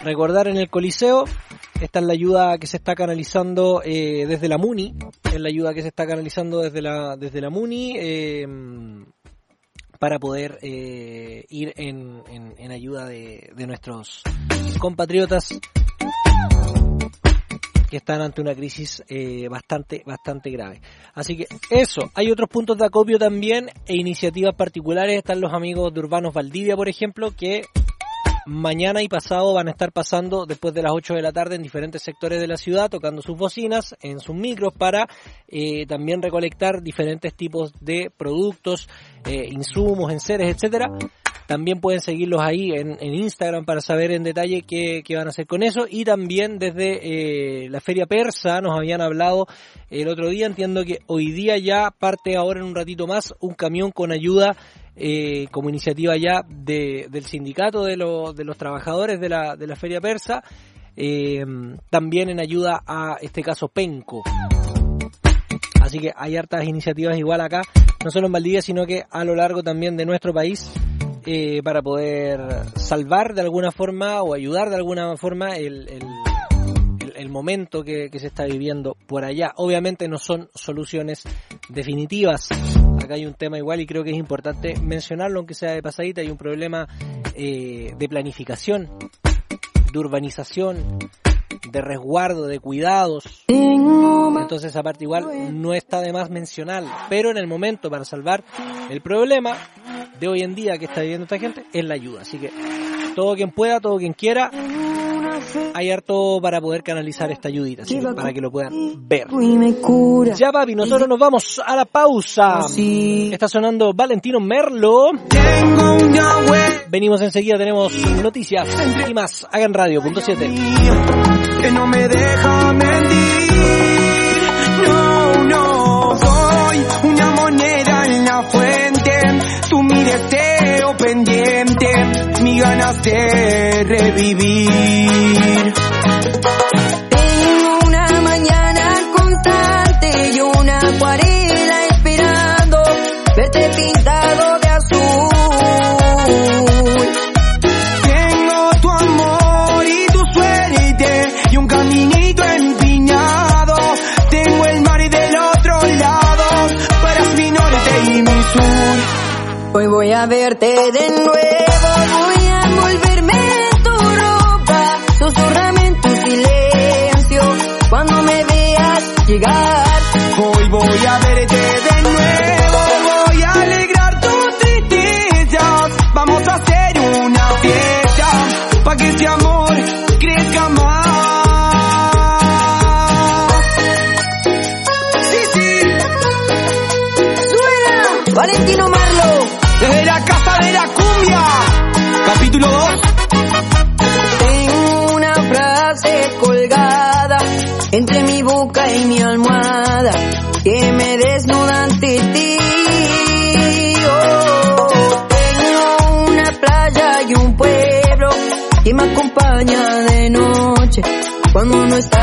Recordar en el Coliseo, esta es la ayuda que se está canalizando desde la MUNI, es la ayuda que se está canalizando desde la MUNI para poder ir en ayuda de nuestros compatriotas que están ante una crisis bastante grave. Así que eso, hay otros puntos de acopio también e iniciativas particulares. Están los amigos de Urbanos Valdivia, por ejemplo, que mañana y pasado van a estar pasando después de las 8 de la tarde en diferentes sectores de la ciudad, tocando sus bocinas en sus micros para también recolectar diferentes tipos de productos, insumos, enseres, etcétera. También pueden seguirlos ahí en Instagram para saber en detalle qué van a hacer con eso. Y también desde la Feria Persa nos habían hablado el otro día. Entiendo que hoy día ya parte, ahora en un ratito más, un camión con ayuda como iniciativa ya del sindicato de los trabajadores de la Feria Persa. También en ayuda a este caso Penco. Así que hay hartas iniciativas igual acá, no solo en Valdivia, sino que a lo largo también de nuestro país. Para poder salvar de alguna forma o ayudar de alguna forma el momento que se está viviendo por allá. Obviamente no son soluciones definitivas. Acá hay un tema igual y creo que es importante mencionarlo, aunque sea de pasadita. Hay un problema de planificación, de urbanización, de resguardo, de cuidados. Entonces esa parte igual no está de más mencionarla. Pero en el momento para salvar el problema de hoy en día que está viviendo esta gente es la ayuda. Así que todo quien pueda, todo quien quiera, hay harto para poder canalizar esta ayudita, así que para que lo puedan ver. Ya papi, nosotros nos vamos a la pausa. Está sonando Valentino Merlo. Venimos enseguida, tenemos noticias y más. Hagan radio.7. Que no me deja mentir. No, soy una moneda en la fuente. Tú mi deseo pendiente, mi ganas de revivir. Tengo una mañana constante y una acuarela esperando verte pintado de azul. Tengo tu amor y tu suerte y un caminito empinado. Tengo el mar del otro lado, para mi norte y mi sur. Hoy voy a verte de nuevo, voy a envolverme en tu ropa, susurrame en tu silencio, cuando me veas llegar. Hoy voy a verte de nuevo, voy a alegrar tus tristezas, vamos a hacer una fiesta, pa' que este amor crezca más. Sí, suena Valentino Merlo. Desde la casa de la cumbia, capítulo 2. Tengo una frase colgada entre mi boca y mi almohada que me desnuda ante ti. Tengo una playa y un pueblo que me acompaña de noche cuando no está